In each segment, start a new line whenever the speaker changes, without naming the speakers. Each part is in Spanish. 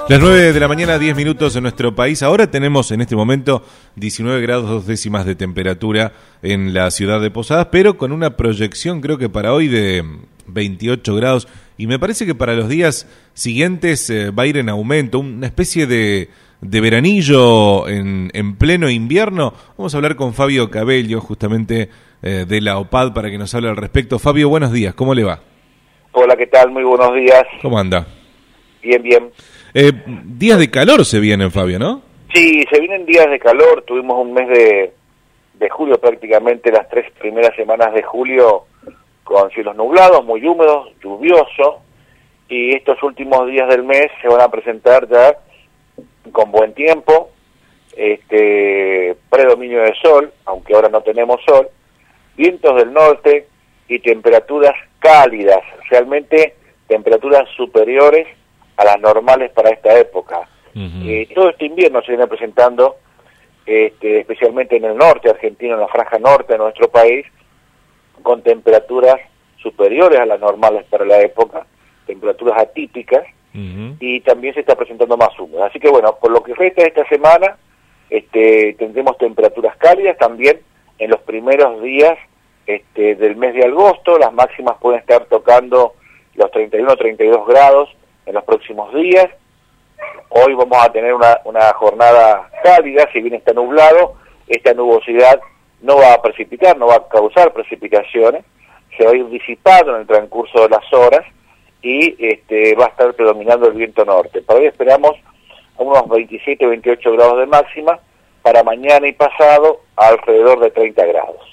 Las 9 de la mañana, 10 minutos en nuestro país. Ahora tenemos en este momento 19 grados 2 décimas de temperatura en la ciudad de Posadas, pero con una proyección creo que para hoy de 28 grados. Y me parece que para los días siguientes va a ir en aumento, una especie de veranillo en pleno invierno. Vamos a hablar con Fabio Cabello, justamente de la OPAD, para que nos hable al respecto. Fabio, buenos días, ¿cómo le va?
Hola, ¿qué tal? Muy buenos días.
¿Cómo anda?
Bien, bien.
Días de calor se vienen, Fabio, ¿no?
Sí, se vienen días de calor. Tuvimos un mes de julio, prácticamente las 3 primeras semanas de julio, con cielos nublados, muy húmedos, lluvioso, y estos últimos días del mes se van a presentar ya con buen tiempo, predominio de sol, aunque ahora no tenemos sol, vientos del norte y temperaturas cálidas, realmente temperaturas superiores a las normales para esta época. Todo este invierno se viene presentando, especialmente en el norte argentino, en la franja norte de nuestro país, con temperaturas superiores a las normales para la época, temperaturas atípicas, y también se está presentando más húmeda. Así que bueno, por lo que resta de esta semana, tendremos temperaturas cálidas también en los primeros días del mes de agosto. Las máximas pueden estar tocando los 31 32 grados en los próximos días. Hoy vamos a tener una jornada cálida, si bien está nublado, esta nubosidad no va a precipitar, no va a causar precipitaciones, se va a ir disipando en el transcurso de las horas y va a estar predominando el viento norte. Para hoy esperamos unos 27, 28 grados de máxima, para mañana y pasado alrededor de 30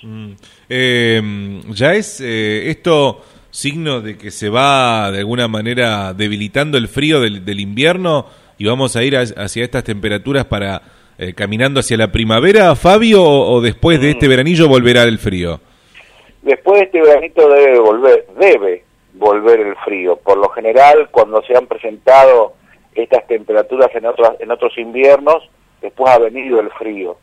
grados.
¿Ya es esto signo de que se va de alguna manera debilitando el frío del invierno y vamos a ir hacia estas temperaturas para caminando hacia la primavera, Fabio, o después de este veranillo volverá el frío?
Después de este veranito debe volver el frío. Por lo general, cuando se han presentado estas temperaturas en otros inviernos, después ha venido el frío.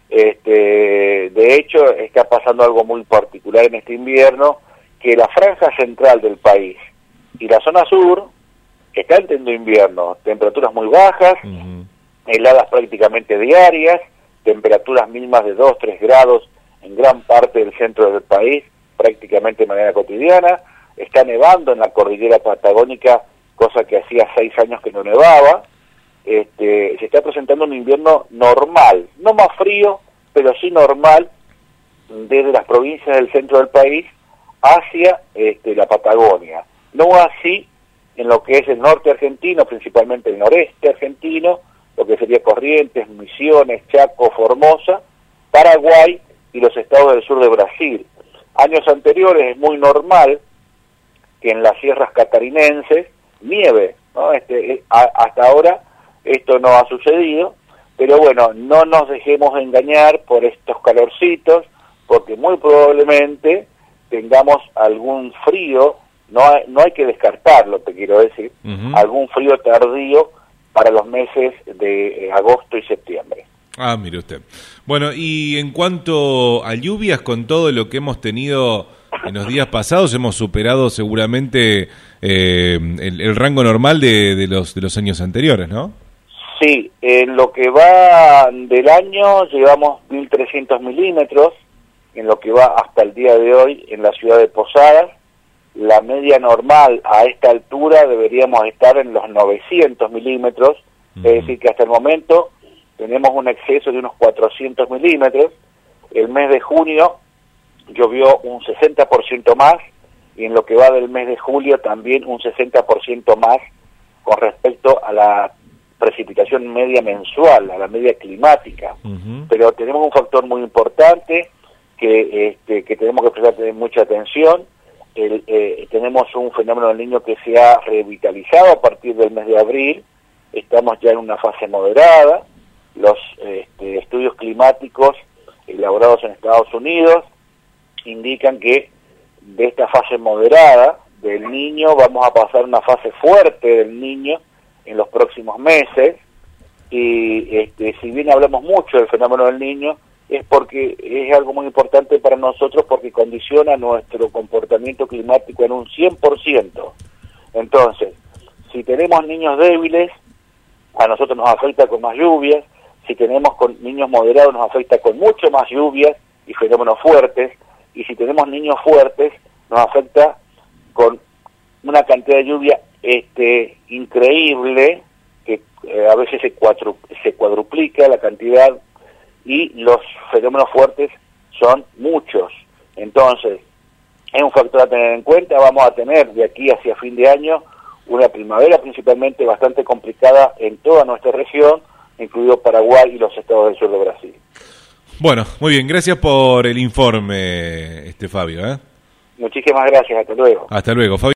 De hecho, está pasando algo muy particular en este invierno, que la franja central del país y la zona sur están teniendo invierno, temperaturas muy bajas, heladas prácticamente diarias, temperaturas mínimas de 2-3 grados en gran parte del centro del país, prácticamente de manera cotidiana. Está nevando en la cordillera patagónica, cosa que hacía 6 años que no nevaba. Se está presentando un invierno normal, no más frío, pero sí normal, desde las provincias del centro del país hacia la Patagonia. No así en lo que es el norte argentino, principalmente el noreste argentino, lo que sería Corrientes, Misiones, Chaco, Formosa, Paraguay y los estados del sur de Brasil. Años anteriores es muy normal que en las sierras catarinenses nieve, ¿no? Hasta ahora esto no ha sucedido, pero bueno, no nos dejemos engañar por estos calorcitos, porque muy probablemente tengamos algún frío, no hay que descartarlo, te quiero decir, algún frío tardío para los meses de agosto y septiembre.
Ah, mire usted. Bueno, y en cuanto a lluvias, con todo lo que hemos tenido en los días pasados, hemos superado seguramente el rango normal de los años anteriores, ¿no?
Sí, en lo que va del año llevamos 1.300 milímetros, en lo que va hasta el día de hoy en la ciudad de Posadas. La media normal a esta altura deberíamos estar en los 900 milímetros, es decir que hasta el momento tenemos un exceso de unos 400 milímetros. El mes de junio llovió un 60% más, y en lo que va del mes de julio también un 60% más con respecto a la precipitación media mensual, a la media climática. Pero tenemos un factor muy importante que tenemos que prestar mucha atención. Tenemos un fenómeno del Niño que se ha revitalizado a partir del mes de abril. Estamos ya en una fase moderada. Los estudios climáticos elaborados en Estados Unidos indican que de esta fase moderada del Niño vamos a pasar a una fase fuerte del Niño en los próximos meses. Y si bien hablamos mucho del fenómeno del Niño, es porque es algo muy importante para nosotros, porque condiciona nuestro comportamiento climático en un 100%. Entonces, si tenemos niños débiles, a nosotros nos afecta con más lluvias. Si tenemos con niños moderados nos afecta con mucho más lluvias y fenómenos fuertes, y si tenemos niños fuertes nos afecta con una cantidad de lluvia increíble, que a veces se cuadruplica la cantidad, y los fenómenos fuertes son muchos. Entonces, es un factor a tener en cuenta. Vamos a tener de aquí hacia fin de año una primavera principalmente bastante complicada en toda nuestra región, incluido Paraguay y los estados del sur de Brasil.
Bueno, muy bien, gracias por el informe, Fabio.
Muchísimas gracias, hasta luego.
Hasta luego, Fabio.